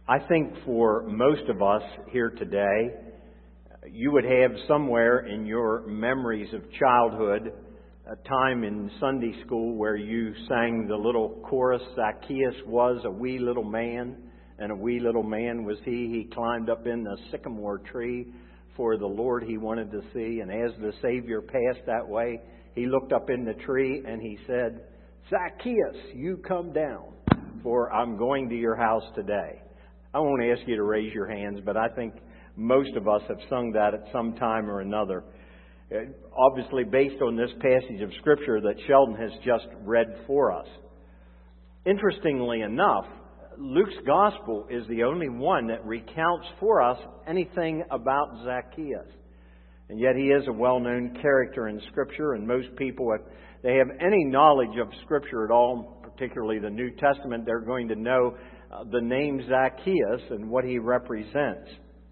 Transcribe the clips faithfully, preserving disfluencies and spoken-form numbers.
I think for most of us here today, you would have somewhere in your memories of childhood a time in Sunday school where you sang the little chorus, Zacchaeus was a wee little man, and a wee little man was he. He climbed up in the sycamore tree for the Lord he wanted to see. And as the Savior passed that way, he looked up in the tree and he said, Zacchaeus, you come down, for I'm going to your house today. I won't ask you to raise your hands, but I think most of us have sung that at some time or another. Obviously based on this passage of Scripture that Sheldon has just read for us. Interestingly enough, Luke's Gospel is the only one that recounts for us anything about Zacchaeus. And yet he is a well-known character in Scripture, and most people, if they have any knowledge of Scripture at all, particularly the New Testament, they're going to know uh, the name Zacchaeus and what he represents.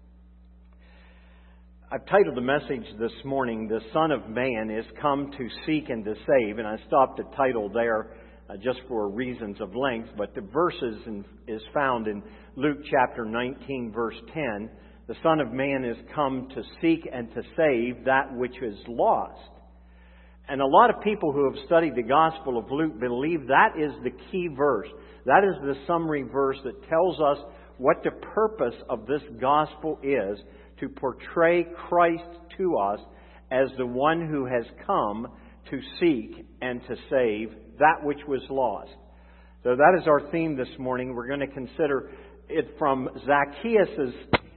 I've titled the message this morning, The Son of Man is Come to Seek and to Save, and I stopped the title there uh, just for reasons of length, but the verses in, is found in Luke chapter nineteen, verse ten. The Son of Man is come to seek and to save that which is lost. And a lot of people who have studied the Gospel of Luke believe that is the key verse. That is the summary verse that tells us what the purpose of this Gospel is, to portray Christ to us as the one who has come to seek and to save that which was lost. So that is our theme this morning. We're going to consider it from Zacchaeus'.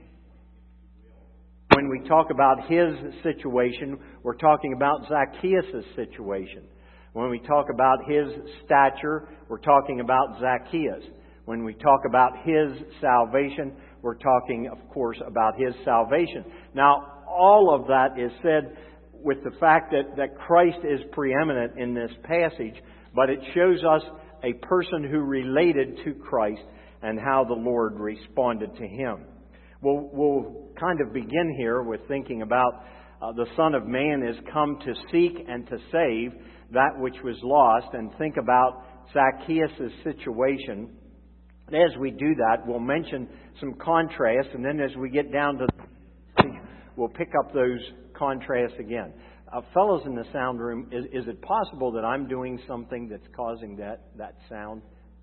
When we talk about his situation, we're talking about Zacchaeus' situation. When we talk about his stature, we're talking about Zacchaeus. When we talk about his salvation, we're talking, of course, about his salvation. Now, all of that is said with the fact that, that Christ is preeminent in this passage, but it shows us a person who related to Christ and how the Lord responded to him. We'll, we'll kind of begin here with thinking about uh, the Son of Man is come to seek and to save that which was lost, and think about Zacchaeus' situation. As we do that, we'll mention some contrasts, and then as we get down to the, we'll pick up those contrasts again. Uh, fellows in the sound room, is, is it possible that I'm doing something that's causing that, that sound?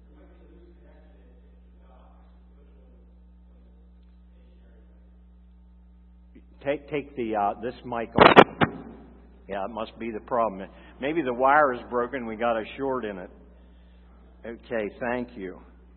Take take the uh, this mic off. Yeah, it must be the problem. Maybe the wire is broken. We got a short in it. Okay, thank you.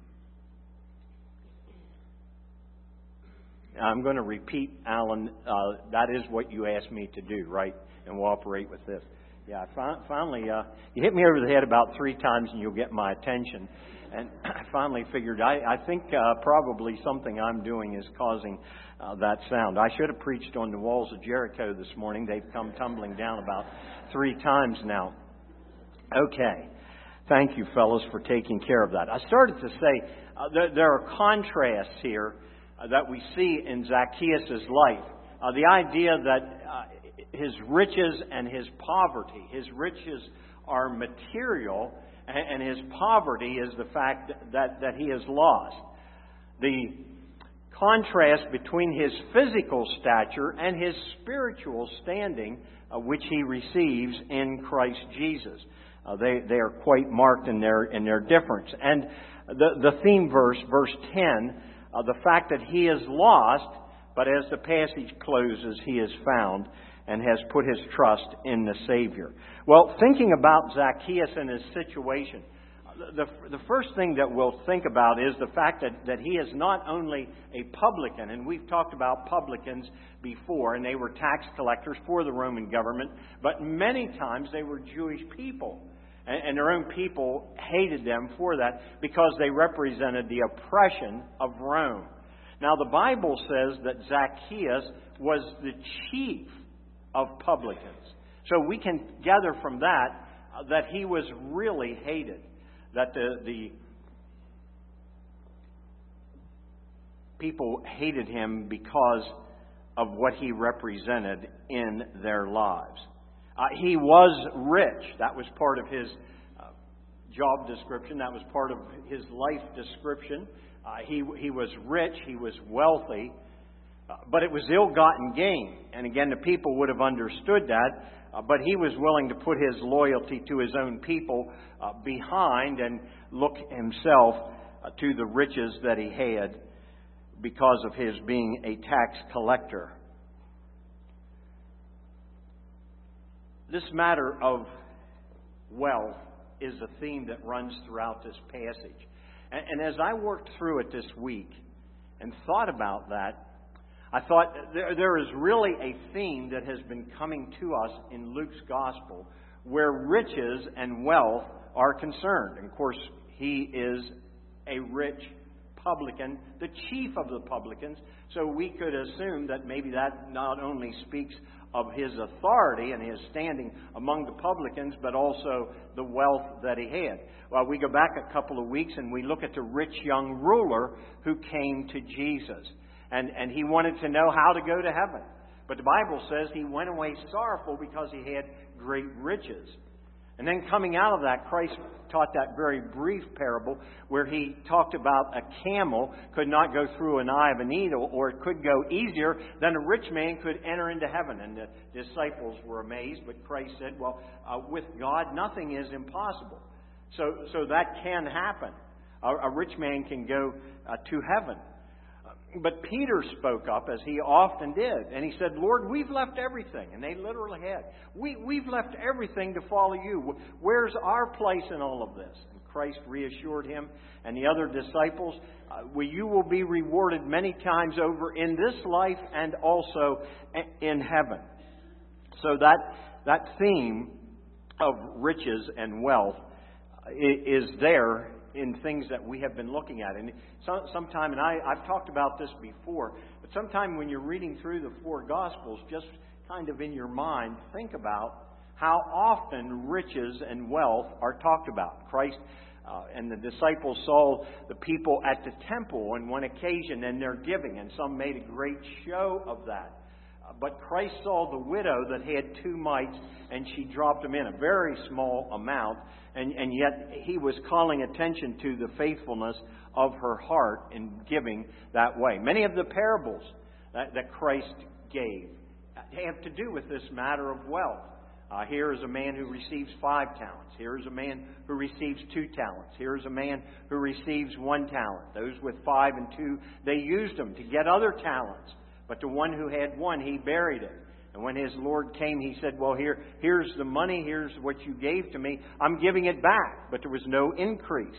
I'm going to repeat, Alan, uh, that is what you asked me to do, right? And we'll operate with this. Yeah, fi- finally, uh, you hit me over the head about three times and you'll get my attention. And I finally figured, I, I think uh, probably something I'm doing is causing uh, that sound. I should have preached on the walls of Jericho this morning. They've come tumbling down about three times now. Okay. Thank you, fellows, for taking care of that. I started to say uh, there, there are contrasts here Uh, that we see in Zacchaeus' life. Uh, the idea that uh, his riches and his poverty, his riches are material, and, and his poverty is the fact that, that, that he has lost. The contrast between his physical stature and his spiritual standing, uh, which he receives in Christ Jesus. Uh, they, they are quite marked in their, in their difference. And the, the theme verse, verse ten, Uh, the fact that he is lost, but as the passage closes, he is found and has put his trust in the Savior. Well, thinking about Zacchaeus and his situation, the, the first thing that we'll think about is the fact that, that he is not only a publican, and we've talked about publicans before, and they were tax collectors for the Roman government, but many times they were Jewish people. And their own people hated them for that because they represented the oppression of Rome. Now, the Bible says that Zacchaeus was the chief of publicans. So we can gather from that uh, that he was really hated. That the, the people hated him because of what he represented in their lives. Uh, he was rich. That was part of his uh, job description. That was part of his life description. Uh, he, he was rich, he was wealthy, uh, but it was ill-gotten gain. And again, the people would have understood that, uh, but he was willing to put his loyalty to his own people uh, behind and look himself uh, to the riches that he had because of his being a tax collector. This matter of wealth is a theme that runs throughout this passage. And, and as I worked through it this week and thought about that, I thought there, there is really a theme that has been coming to us in Luke's gospel where riches and wealth are concerned. And of course, he is a rich publican, the chief of the publicans, so we could assume that maybe that not only speaks of his authority and his standing among the publicans, but also the wealth that he had. Well, we go back a couple of weeks and we look at the rich young ruler who came to Jesus. And, and he wanted to know how to go to heaven. But the Bible says he went away sorrowful because he had great riches. And then coming out of that, Christ taught that very brief parable where he talked about a camel could not go through an eye of a needle, or it could go easier than a rich man could enter into heaven. And the disciples were amazed, but Christ said, well, uh, with God, nothing is impossible. So, so that can happen. A, a rich man can go uh, to heaven. But Peter spoke up, as he often did, and he said, Lord, we've left everything. And they literally had. We, we've left everything to follow you. Where's our place in all of this? And Christ reassured him and the other disciples, uh, well, you will be rewarded many times over in this life and also in heaven. So that, that theme of riches and wealth is there in things that we have been looking at. And some, sometime, and I, I've talked about this before, but sometime when you're reading through the four Gospels, just kind of in your mind, think about how often riches and wealth are talked about. Christ uh, and the disciples saw the people at the temple on one occasion and their giving, and some made a great show of that. Uh, but Christ saw the widow that had two mites, and she dropped them in, a very small amount. And, and yet he was calling attention to the faithfulness of her heart in giving that way. Many of the parables that, that Christ gave have to do with this matter of wealth. Uh, here is a man who receives five talents. Here is a man who receives two talents. Here is a man who receives one talent. Those with five and two, they used them to get other talents. But the one who had one, he buried it. And when his Lord came, he said, well, here, here's the money. Here's what you gave to me. I'm giving it back. But there was no increase.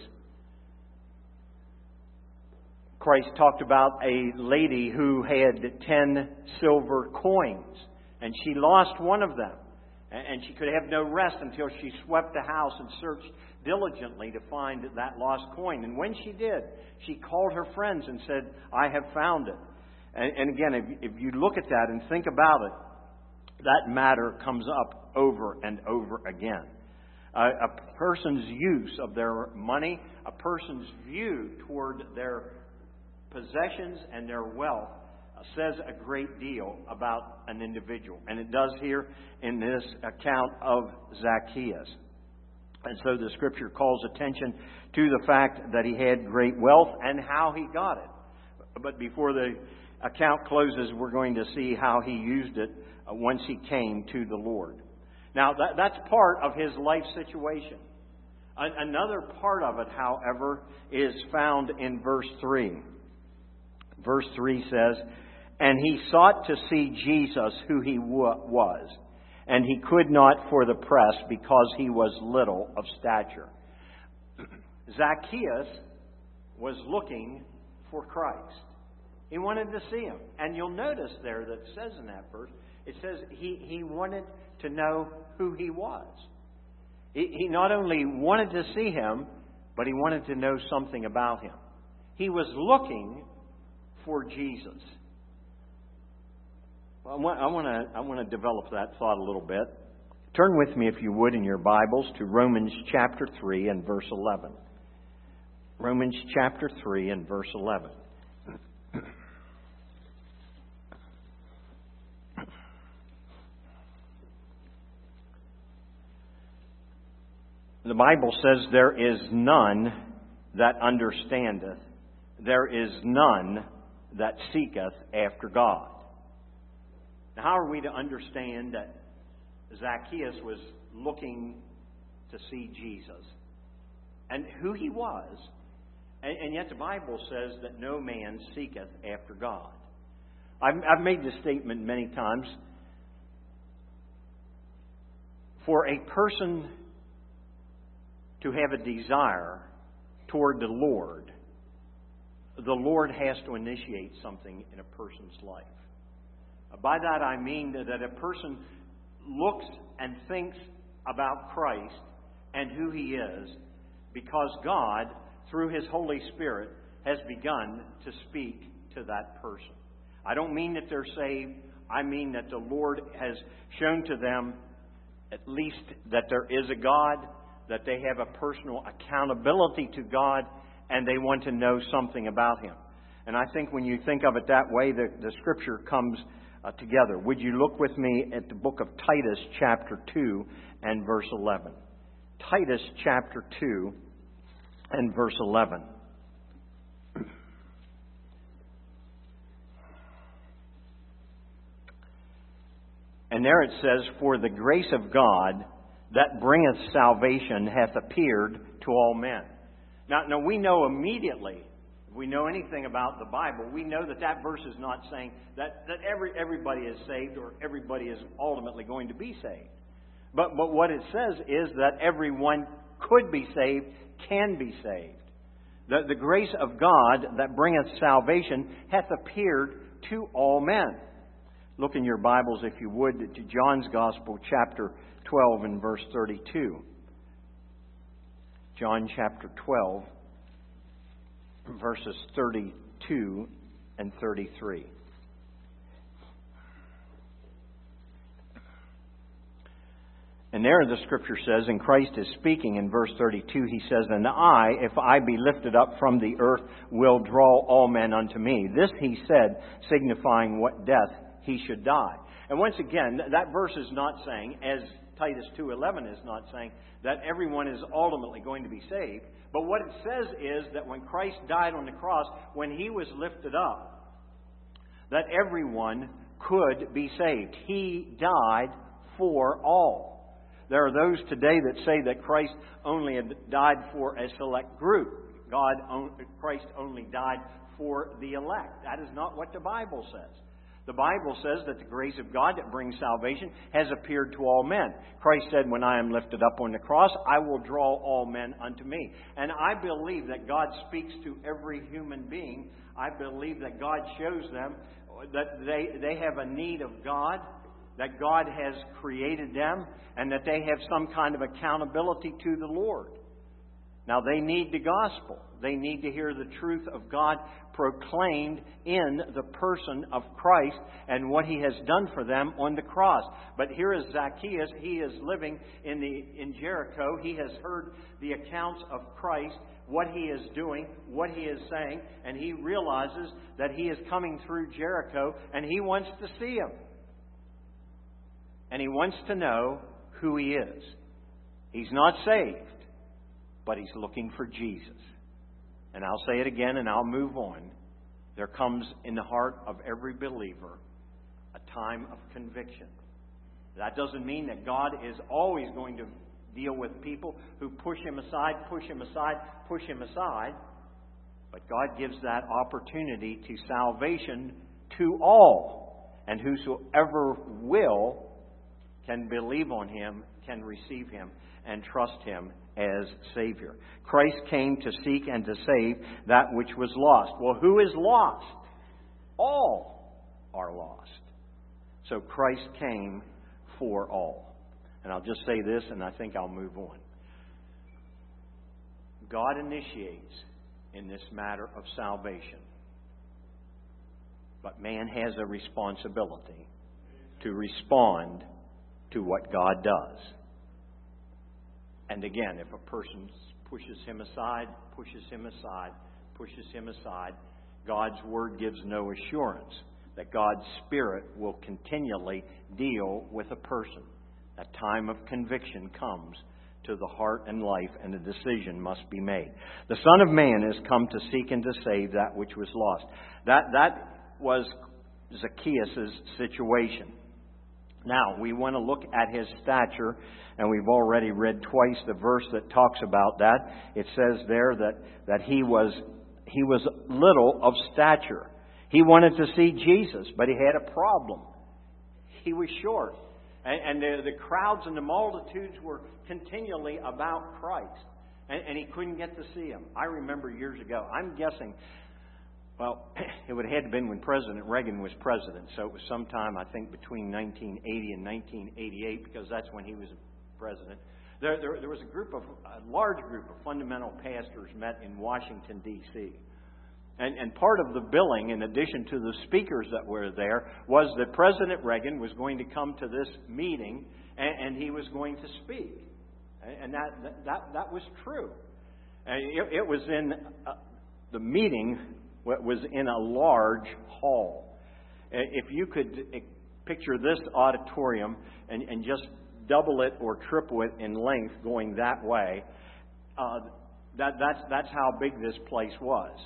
Christ talked about a lady who had ten silver coins, and she lost one of them. And she could have no rest until she swept the house and searched diligently to find that lost coin. And when she did, she called her friends and said, I have found it. And, and again, if, if you look at that and think about it, that matter comes up over and over again. Uh, a person's use of their money, a person's view toward their possessions and their wealth uh, says a great deal about an individual. And it does here in this account of Zacchaeus. And so the Scripture calls attention to the fact that he had great wealth and how he got it. But before the account closes, we're going to see how he used it once he came to the Lord. Now, that, that's part of his life situation. Another part of it, however, is found in verse three. Verse three says, and he sought to see Jesus, who he was, and he could not for the press, because he was little of stature. Zacchaeus was looking for Christ. He wanted to see him. And you'll notice there that it says in that verse, it says he, he wanted to know who he was. He, he not only wanted to see him, but he wanted to know something about him. He was looking for Jesus. Well, I want, I want to I want to develop that thought a little bit. Turn with me, if you would, in your Bibles to Romans chapter three and verse eleven. Romans chapter three and verse eleven. The Bible says, there is none that understandeth. there is none that seeketh after God. Now, how are we to understand that Zacchaeus was looking to see Jesus and who he was, and, and yet the Bible says that no man seeketh after God? I've, I've made this statement many times. For a person to have a desire toward the Lord, the Lord has to initiate something in a person's life. By that I mean that a person looks and thinks about Christ and who He is because God, through His Holy Spirit, has begun to speak to that person. I don't mean that they're saved. I mean that the Lord has shown to them at least that there is a God, that they have a personal accountability to God, and they want to know something about Him. And I think when you think of it that way, the, the Scripture comes uh, together. Would you look with me at the book of Titus, chapter two, and verse eleven? Titus, chapter two, and verse eleven. And there it says, "For the grace of God that bringeth salvation hath appeared to all men." Now, now we know immediately, if we know anything about the Bible, we know that that verse is not saying that, that every everybody is saved or everybody is ultimately going to be saved. But, but what it says is that everyone could be saved, can be saved. The, the grace of God that bringeth salvation hath appeared to all men. Look in your Bibles, if you would, to John's Gospel, chapter twelve and verse thirty-two. John chapter twelve, verses thirty-two and thirty-three. And there the Scripture says, and Christ is speaking in verse thirty-two, He says, "And I, if I be lifted up from the earth, will draw all men unto me." This He said, signifying what death He should die. And once again, that verse is not saying, as Titus two eleven is not saying, that everyone is ultimately going to be saved. But what it says is that when Christ died on the cross, when He was lifted up, that everyone could be saved. He died for all. There are those today that say that Christ only died for a select group. God, Christ only died for the elect. That is not what the Bible says. The Bible says that the grace of God that brings salvation has appeared to all men. Christ said, "When I am lifted up on the cross, I will draw all men unto me." And I believe that God speaks to every human being. I believe that God shows them that they, they have a need of God, that God has created them, and that they have some kind of accountability to the Lord. Now, they need the gospel. They need to hear the truth of God proclaimed in the person of Christ and what He has done for them on the cross. But here is Zacchaeus. He is living in the in Jericho. He has heard the accounts of Christ, what He is doing, what He is saying, and he realizes that he is coming through Jericho, and he wants to see Him. And he wants to know who He is. He's not saved, but he's looking for Jesus. And I'll say it again and I'll move on. There comes in the heart of every believer a time of conviction. That doesn't mean that God is always going to deal with people who push Him aside, push Him aside, push Him aside. But God gives that opportunity to salvation to all. And whosoever will can believe on Him, can receive Him, and trust Him as Savior. Christ came to seek and to save that which was lost. Well, who is lost? All are lost. So Christ came for all. And I'll just say this, and I think I'll move on. God initiates in this matter of salvation. But man has a responsibility to respond to what God does. And again, if a person pushes him aside, pushes him aside, pushes him aside, God's Word gives no assurance that God's Spirit will continually deal with a person. A time of conviction comes to the heart and life, and a decision must be made. The Son of Man is come to seek and to save that which was lost. That, that was Zacchaeus' situation. Now, we want to look at his stature, and we've already read twice the verse that talks about that. It says there that, that he was he was little of stature. He wanted to see Jesus, but he had a problem. He was short. And, and the, the crowds and the multitudes were continually about Christ. And, and he couldn't get to see him. I remember years ago, I'm guessing, well, it would have had to have been when President Reagan was president. So it was sometime, I think, between nineteen eighty and nineteen eighty-eight, because that's when he was president. There, there, there was a group of, a large group of fundamental pastors met in Washington, D C And, and part of the billing, in addition to the speakers that were there, was that President Reagan was going to come to this meeting and, and he was going to speak. And that that that was true. It, it was in uh, the meeting was in a large hall. If you could picture this auditorium and, and just double it or triple it in length going that way, uh, that that's that's how big this place was.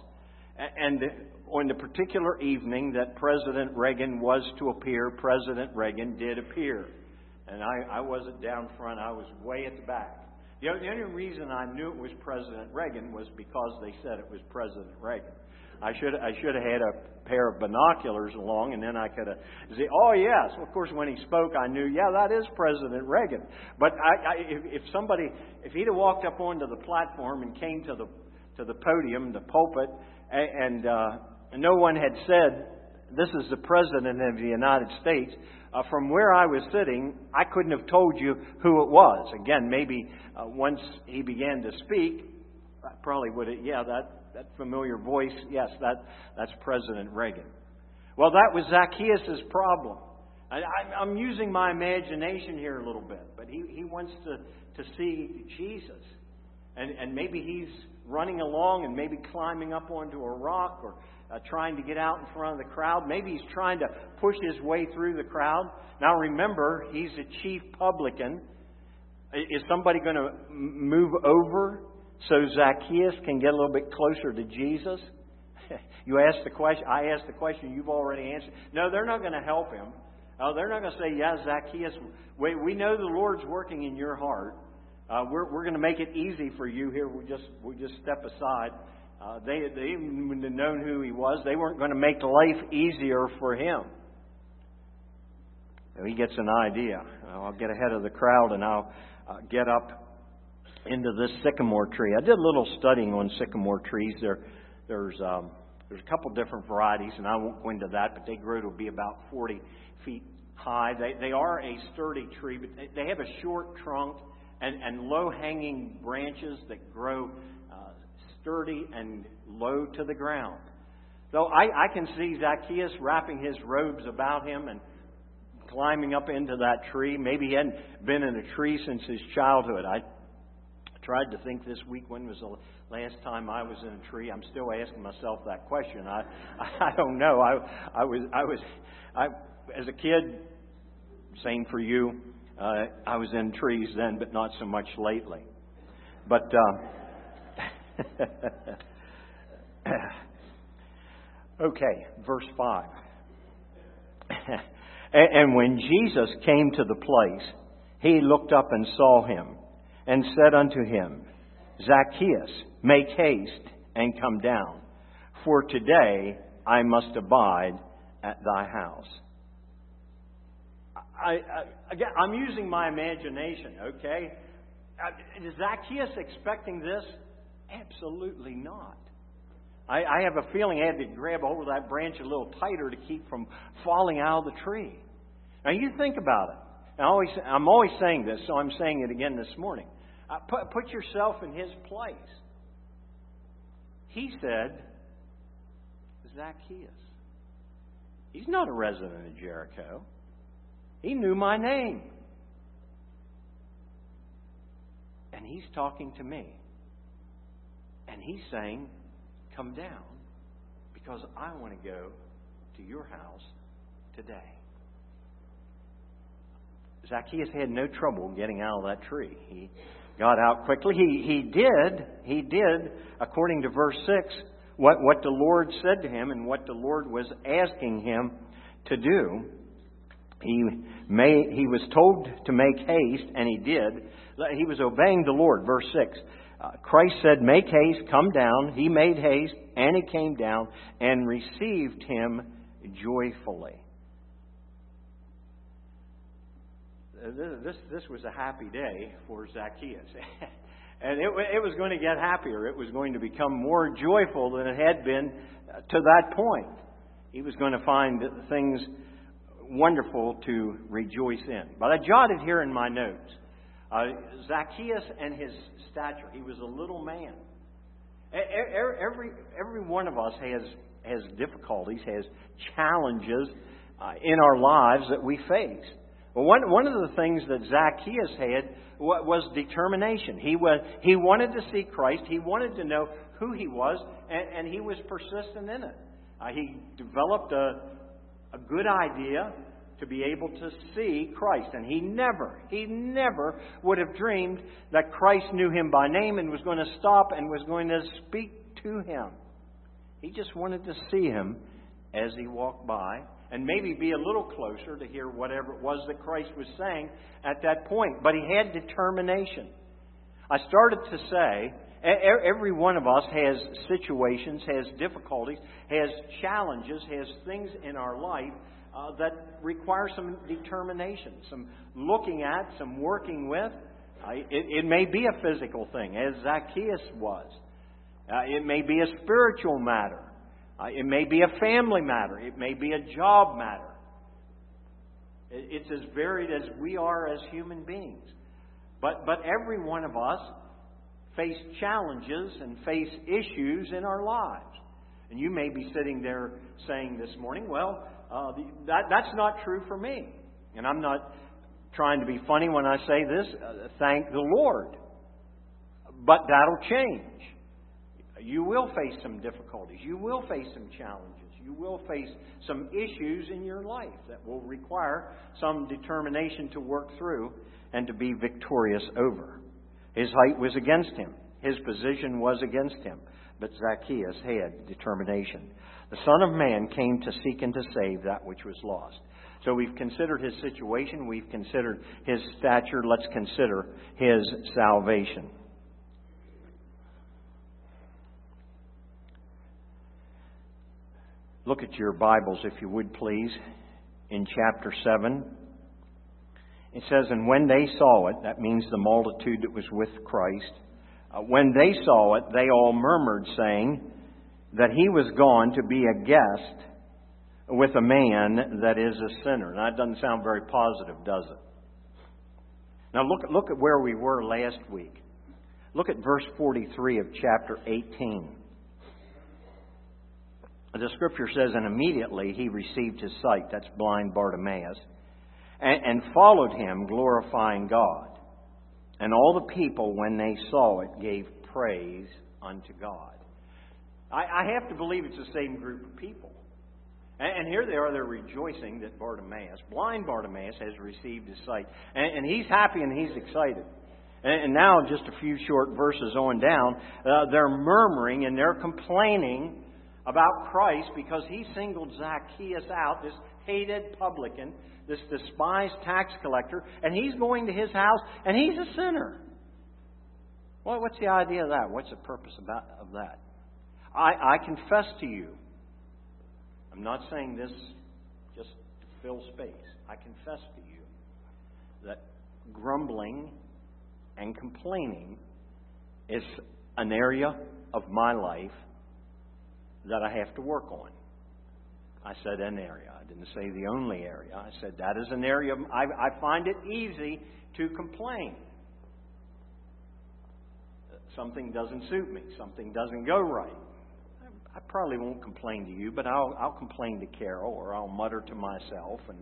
And on the particular evening that President Reagan was to appear, President Reagan did appear. And I, I wasn't down front, I was way at the back. The only reason I knew it was President Reagan was because they said it was President Reagan. I should I should have had a pair of binoculars along, and then I could have said, oh, yes. Well, of course, when he spoke, I knew, yeah, that is President Reagan. But I, I, if, if somebody, if he'd have walked up onto the platform and came to the to the podium, the pulpit, and uh, no one had said, this is the President of the United States, uh, from where I was sitting, I couldn't have told you who it was. Again, maybe uh, once he began to speak, I probably would have, yeah, that, that familiar voice, yes, that that's President Reagan. Well, that was Zacchaeus' problem. I, I, I'm using my imagination here a little bit, but he, he wants to, to see Jesus. And, and maybe he's running along and maybe climbing up onto a rock or uh, trying to get out in front of the crowd. Maybe he's trying to push his way through the crowd. Now remember, he's a chief publican. Is somebody going to move over so Zacchaeus can get a little bit closer to Jesus? You asked the question. I asked the question. You've already answered. No, they're not going to help him. Oh, they're not going to say, yeah, Zacchaeus, we, we know the Lord's working in your heart. Uh, we're we're going to make it easy for you here. We just we just step aside. Uh, they they even would have known who he was. They weren't going to make life easier for him. So he gets an idea. I'll get ahead of the crowd and I'll uh, get up into this sycamore tree. I did a little studying on sycamore trees. There there's um, there's a couple different varieties, and I won't go into that. But they grow to be about forty feet high. They they are a sturdy tree, but they, they have a short trunk. And, and low-hanging branches that grow uh, sturdy and low to the ground. So I, I can see Zacchaeus wrapping his robes about him and climbing up into that tree. Maybe he hadn't been in a tree since his childhood. I tried to think this week, when was the last time I was in a tree? I'm still asking myself that question. I I, I don't know. I I was I was I as a kid. Same for you. Uh, I was in trees then, but not so much lately. But uh, okay, verse five. And when Jesus came to the place, he looked up and saw him, and said unto him, Zacchaeus, make haste and come down, for today I must abide at thy house. I, I, again, I'm using my imagination, okay? Is Zacchaeus expecting this? Absolutely not. I, I have a feeling I had to grab hold of that branch a little tighter to keep from falling out of the tree. Now, you think about it. I always, I'm always saying this, so I'm saying it again this morning. Uh, put, put yourself in his place. He said, Zacchaeus. He's not a resident of Jericho. He knew my name. And he's talking to me. And he's saying, come down, because I want to go to your house today. Zacchaeus had no trouble getting out of that tree. He got out quickly. He, he did, he did, according to verse six, what, what the Lord said to him and what the Lord was asking him to do. He, made, he was told to make haste, and he did. He was obeying the Lord. Verse six. Uh, Christ said, make haste, come down. He made haste, and he came down and received him joyfully. This, this was a happy day for Zacchaeus. And it, it was going to get happier. It was going to become more joyful than it had been to that point. He was going to find things wonderful to rejoice in. But I jotted here in my notes, uh, Zacchaeus and his stature. He was a little man. Every, every one of us has, has difficulties, has challenges uh, in our lives that we face. Well, one, one of the things that Zacchaeus had was determination. He was he wanted to see Christ. He wanted to know who he was, and, and he was persistent in it. Uh, he developed a, a good idea to be able to see Christ. And he never, he never would have dreamed that Christ knew him by name and was going to stop and was going to speak to him. He just wanted to see him as he walked by and maybe be a little closer to hear whatever it was that Christ was saying at that point. But he had determination. I started to say, every one of us has situations, has difficulties, has challenges, has things in our life uh, that require some determination, some looking at, some working with. Uh, it, it may be a physical thing, as Zacchaeus was. Uh, it may be a spiritual matter. Uh, it may be a family matter. It may be a job matter. It, it's as varied as we are as human beings. But but every one of us face challenges and face issues in our lives. And you may be sitting there saying this morning, well, uh, the, that that's not true for me. And I'm not trying to be funny when I say this. Uh, thank the Lord. But that'll change. You will face some difficulties. You will face some challenges. You will face some issues in your life that will require some determination to work through and to be victorious over. His height was against him. His position was against him. But Zacchaeus had determination. The Son of Man came to seek and to save that which was lost. So we've considered his situation. We've considered his stature. Let's consider his salvation. Look at your Bibles, if you would, please, in chapter seven. It says, and when they saw it, that means the multitude that was with Christ, uh, when they saw it, they all murmured, saying that he was gone to be a guest with a man that is a sinner. Now, that doesn't sound very positive, does it? Now, look, look at where we were last week. Look at verse forty-three of chapter eighteen. The Scripture says, and immediately he received his sight. That's blind Bartimaeus. And, and followed him, glorifying God. And all the people, when they saw it, gave praise unto God. I, I have to believe it's the same group of people. And, and here they are, they're rejoicing that Bartimaeus, blind Bartimaeus, has received his sight. And, and he's happy and he's excited. And, and now, just a few short verses on down, uh, they're murmuring and they're complaining about Christ because he singled Zacchaeus out, this hated publican, this despised tax collector, and he's going to his house, and he's a sinner. Well, what's the idea of that? What's the purpose about, of that? I, I confess to you, I'm not saying this just to fill space. I confess to you that grumbling and complaining is an area of my life that I have to work on. I said an area. I didn't say the only area. I said that is an area. Of, I, I find it easy to complain. Something doesn't suit me. Something doesn't go right. I, I probably won't complain to you, but I'll, I'll complain to Carol, or I'll mutter to myself. And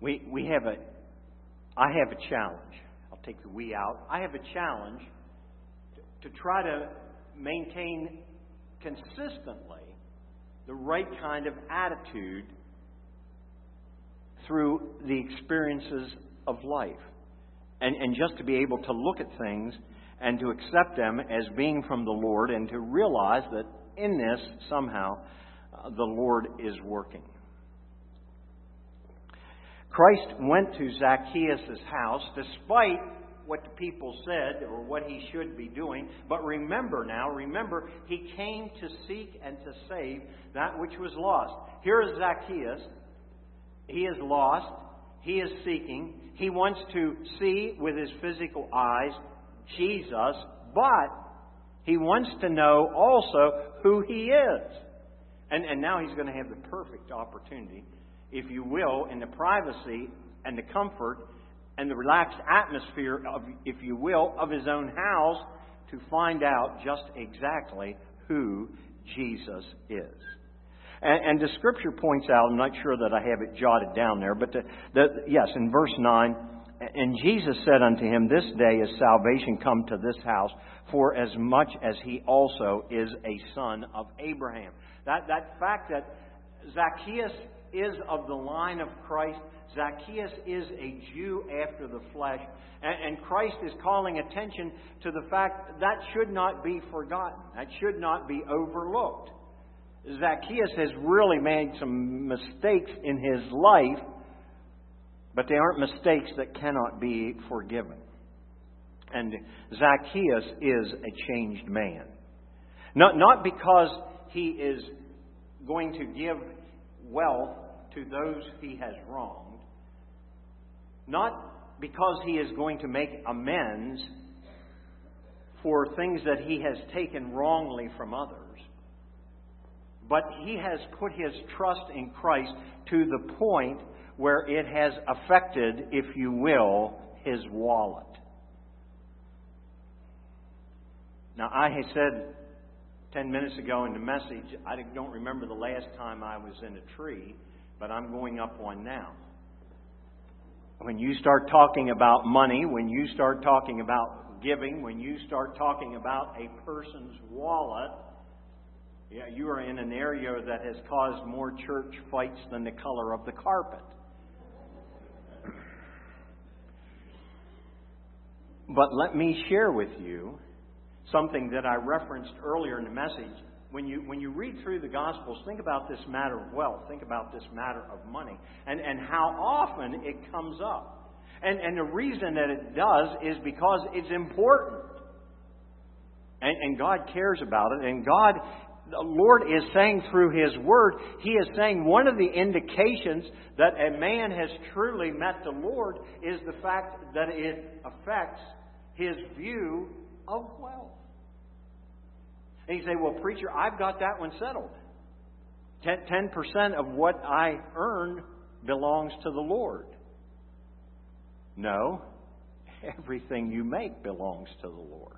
We we have a, I have a challenge. I'll take the we out. I have a challenge to, to try to maintain consistently the right kind of attitude through the experiences of life. And, and just to be able to look at things and to accept them as being from the Lord and to realize that in this, somehow, uh, the Lord is working. Christ went to Zacchaeus' house despite what the people said or what he should be doing. But remember now, remember, he came to seek and to save that which was lost. Here is Zacchaeus. He is lost. He is seeking. He wants to see with his physical eyes Jesus, but he wants to know also who he is. And, and now he's going to have the perfect opportunity, if you will, in the privacy and the comfort and the relaxed atmosphere of, if you will, of his own house to find out just exactly who Jesus is. And, and the Scripture points out, I'm not sure that I have it jotted down there, but the, the, yes, in verse nine, and Jesus said unto him, This day is salvation come to this house, for as much as he also is a son of Abraham. That, that fact that Zacchaeus is of the line of Christ, Zacchaeus is a Jew after the flesh, and, and Christ is calling attention to the fact that should not be forgotten. That should not be overlooked. Zacchaeus has really made some mistakes in his life, but they aren't mistakes that cannot be forgiven. And Zacchaeus is a changed man. Not, not because he is going to give wealth to those he has wronged. Not because he is going to make amends for things that he has taken wrongly from others. But he has put his trust in Christ to the point where it has affected, if you will, his wallet. Now, I had said ten minutes ago in the message, I don't remember the last time I was in a tree, but I'm going up one now. When you start talking about money, when you start talking about giving, when you start talking about a person's wallet, yeah, you are in an area that has caused more church fights than the color of the carpet. But let me share with you something that I referenced earlier in the message. When you when you read through the Gospels, think about this matter of wealth. Think about this matter of money. And, and how often it comes up. And, and the reason that it does is because it's important. And, and God cares about it. And God... The Lord is saying through His Word, He is saying one of the indications that a man has truly met the Lord is the fact that it affects his view of wealth. And you say, well, preacher, I've got that one settled. Ten percent of what I earn belongs to the Lord. No, everything you make belongs to the Lord.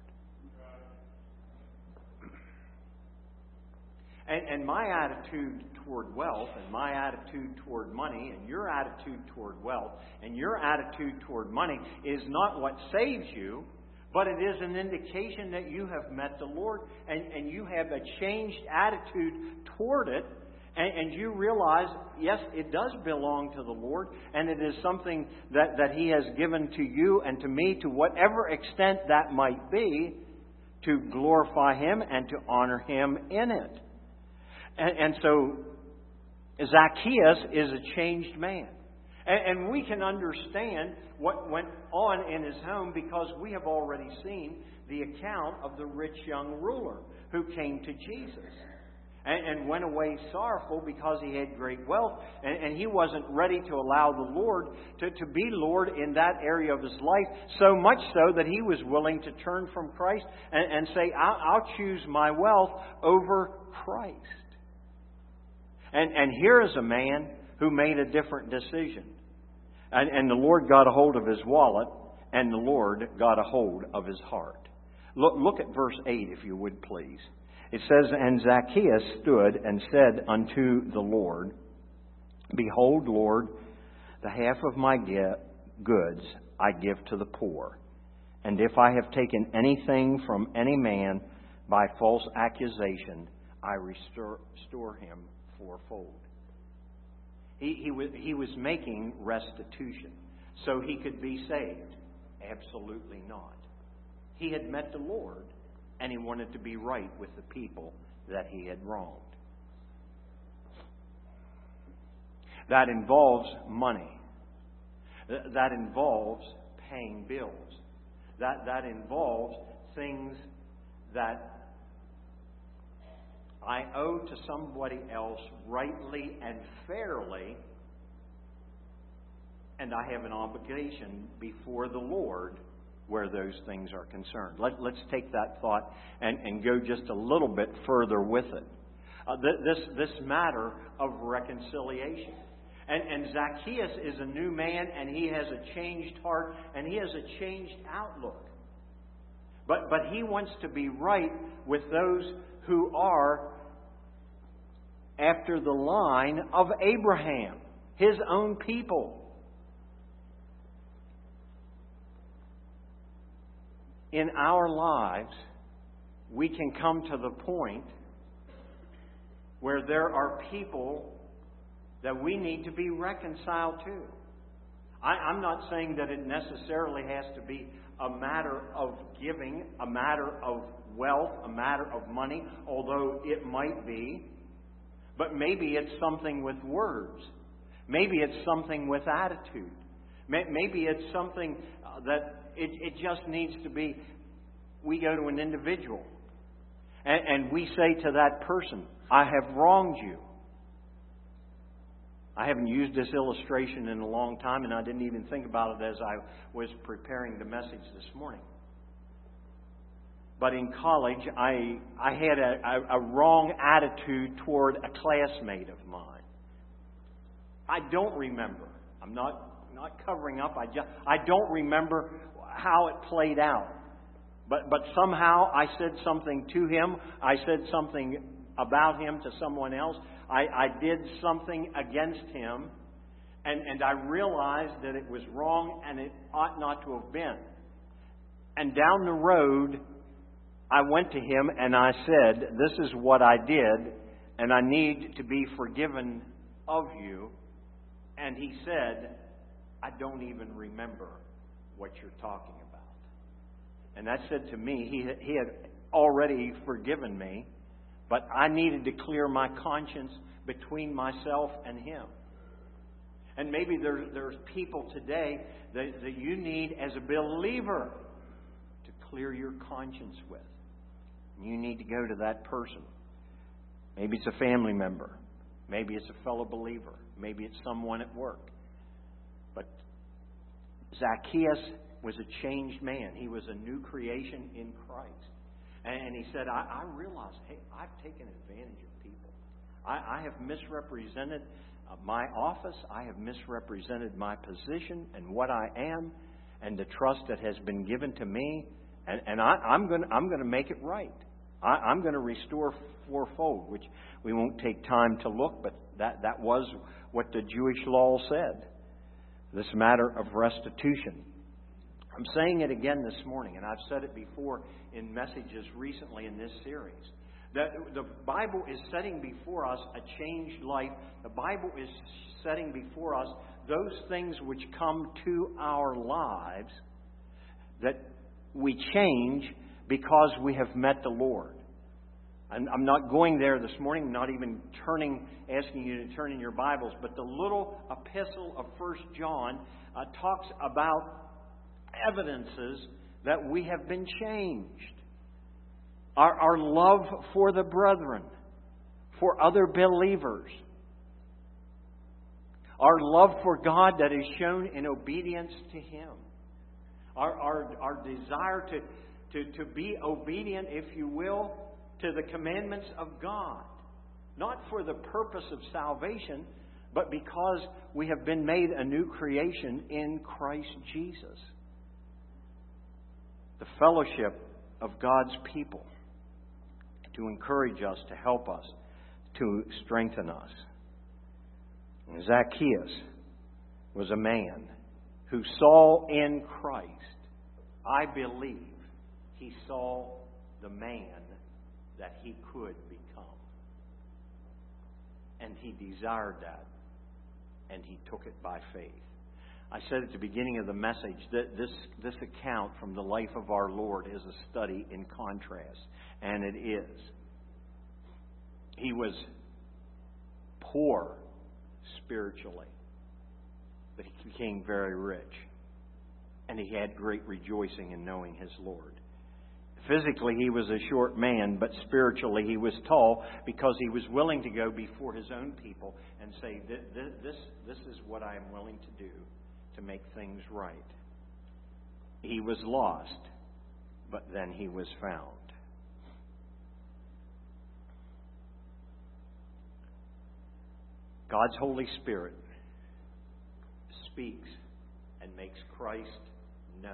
And, and my attitude toward wealth and my attitude toward money and your attitude toward wealth and your attitude toward money is not what saves you, but it is an indication that you have met the Lord and, and you have a changed attitude toward it. And, and you realize, yes, it does belong to the Lord and it is something that, that He has given to you and to me to whatever extent that might be to glorify Him and to honor Him in it. And, and so Zacchaeus is a changed man. And, and we can understand what went on in his home because we have already seen the account of the rich young ruler who came to Jesus and, and went away sorrowful because he had great wealth. And, and he wasn't ready to allow the Lord to, to be Lord in that area of his life, so much so that he was willing to turn from Christ and, and say, I'll, I'll choose my wealth over Christ. And, and here is a man who made a different decision. And, and the Lord got a hold of his wallet, and the Lord got a hold of his heart. Look, look at verse eight, if you would, please. It says, And Zacchaeus stood and said unto the Lord, Behold, Lord, The half of my goods I give to the poor. And if I have taken anything from any man by false accusation, I restore, restore him fourfold. He, he, was, he was making restitution so he could be saved. Absolutely not. He had met the Lord, and he wanted to be right with the people that he had wronged. That involves money. That involves paying bills. That, that involves things that I owe to somebody else rightly and fairly, and I have an obligation before the Lord where those things are concerned. Let, let's take that thought and, and go just a little bit further with it. Uh, th- this, this matter of reconciliation. And, and Zacchaeus is a new man, and he has a changed heart, and he has a changed outlook. But, but he wants to be right with those who are after the line of Abraham, his own people. In our lives, we can come to the point where there are people that we need to be reconciled to. I, I'm not saying that it necessarily has to be a matter of giving, a matter of wealth, a matter of money, although it might be. But maybe it's something with words. Maybe it's something with attitude. Maybe it's something that it, it just needs to be, we go to an individual and, and we say to that person, I have wronged you. I haven't used this illustration in a long time, and I didn't even think about it as I was preparing the message this morning. But in college, I I had a, a, a wrong attitude toward a classmate of mine. I don't remember. I'm not not covering up. I just I don't remember how it played out. But but somehow I said something to him. I said something about him to someone else. I, I did something against him, and, and I realized that it was wrong and it ought not to have been. And down the road, I went to him and I said, this is what I did, and I need to be forgiven of you. And he said, I don't even remember what you're talking about. And that said to me, he, he had already forgiven me, but I needed to clear my conscience between myself and him. And maybe there, there's people today that, that you need as a believer to clear your conscience with. You need to go to that person. Maybe it's a family member. Maybe it's a fellow believer. Maybe it's someone at work. But Zacchaeus was a changed man. He was a new creation in Christ. And he said, I, I realize, hey, I've taken advantage of people. I, I have misrepresented uh, my office. I have misrepresented my position and what I am and the trust that has been given to me. And, and I, I'm going I'm going to make it right. I, I'm going to restore fourfold, which we won't take time to look, but that, that was what the Jewish law said. This matter of restitution. I'm saying it again this morning, and I've said it before in messages recently in this series, that the Bible is setting before us a changed life. The Bible is setting before us those things which come to our lives that we change because we have met the Lord. And I'm not going there this morning, not even turning, asking you to turn in your Bibles, but the little epistle of First John uh, talks about evidences that we have been changed. Our, our love for the brethren, for other believers. Our love for God that is shown in obedience to Him. Our, our, our desire to, to, to be obedient, if you will, to the commandments of God. Not for the purpose of salvation, but because we have been made a new creation in Christ Jesus. The fellowship of God's people to encourage us, to help us, to strengthen us. And Zacchaeus was a man who saw in Christ, I believe, he saw the man that he could become. And he desired that. And he took it by faith. I said at the beginning of the message that this, this account from the life of our Lord is a study in contrast. And it is. He was poor spiritually, but he became very rich. And he had great rejoicing in knowing his Lord. Physically, he was a short man, but spiritually, he was tall because he was willing to go before his own people and say, this, this, this is what I am willing to do to make things right. He was lost, but then he was found. God's Holy Spirit speaks and makes Christ known.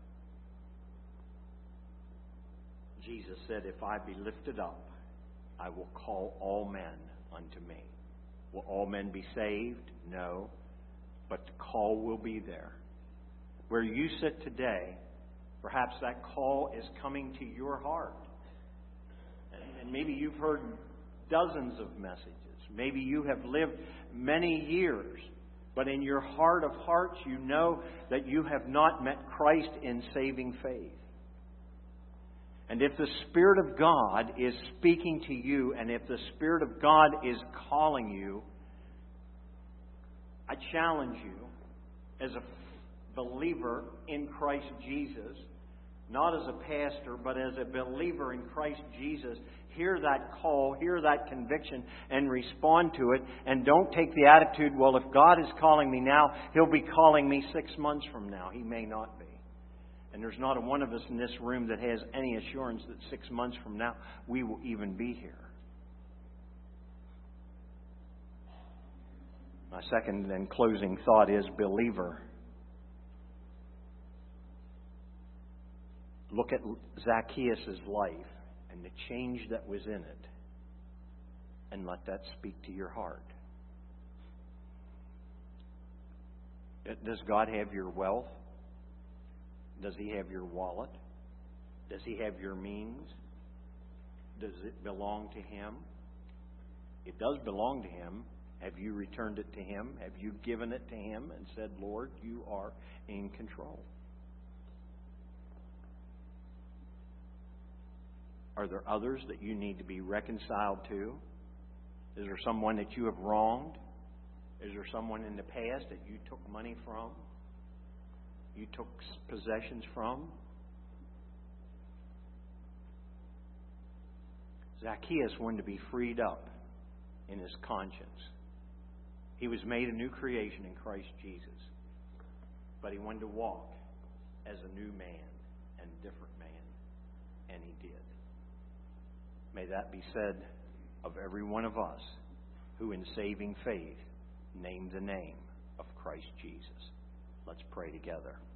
Jesus said, if I be lifted up, I will call all men unto me. Will all men be saved? No. But the call will be there. Where you sit today, perhaps that call is coming to your heart. And maybe you've heard dozens of messages. Maybe you have lived many years. But in your heart of hearts, you know that you have not met Christ in saving faith. And if the Spirit of God is speaking to you, and if the Spirit of God is calling you, I challenge you as a believer in Christ Jesus, not as a pastor, but as a believer in Christ Jesus, hear that call, hear that conviction, and respond to it. And don't take the attitude, well, if God is calling me now, He'll be calling me six months from now. He may not be. And there's not a one of us in this room that has any assurance that six months from now we will even be here. My second and closing thought is, believer, look at Zacchaeus' life and the change that was in it, and let that speak to your heart. Does God have your wealth? Does He have your wallet? Does He have your means? Does it belong to Him? It does belong to Him. Have you returned it to Him? Have you given it to Him and said, Lord, you are in control? Are there others that you need to be reconciled to? Is there someone that you have wronged? Is there someone in the past that you took money from? You took possessions from? Zacchaeus wanted to be freed up in his conscience. He was made a new creation in Christ Jesus. But he wanted to walk as a new man and a different man. And he did. May that be said of every one of us who in saving faith name the name of Christ Jesus. Let's pray together.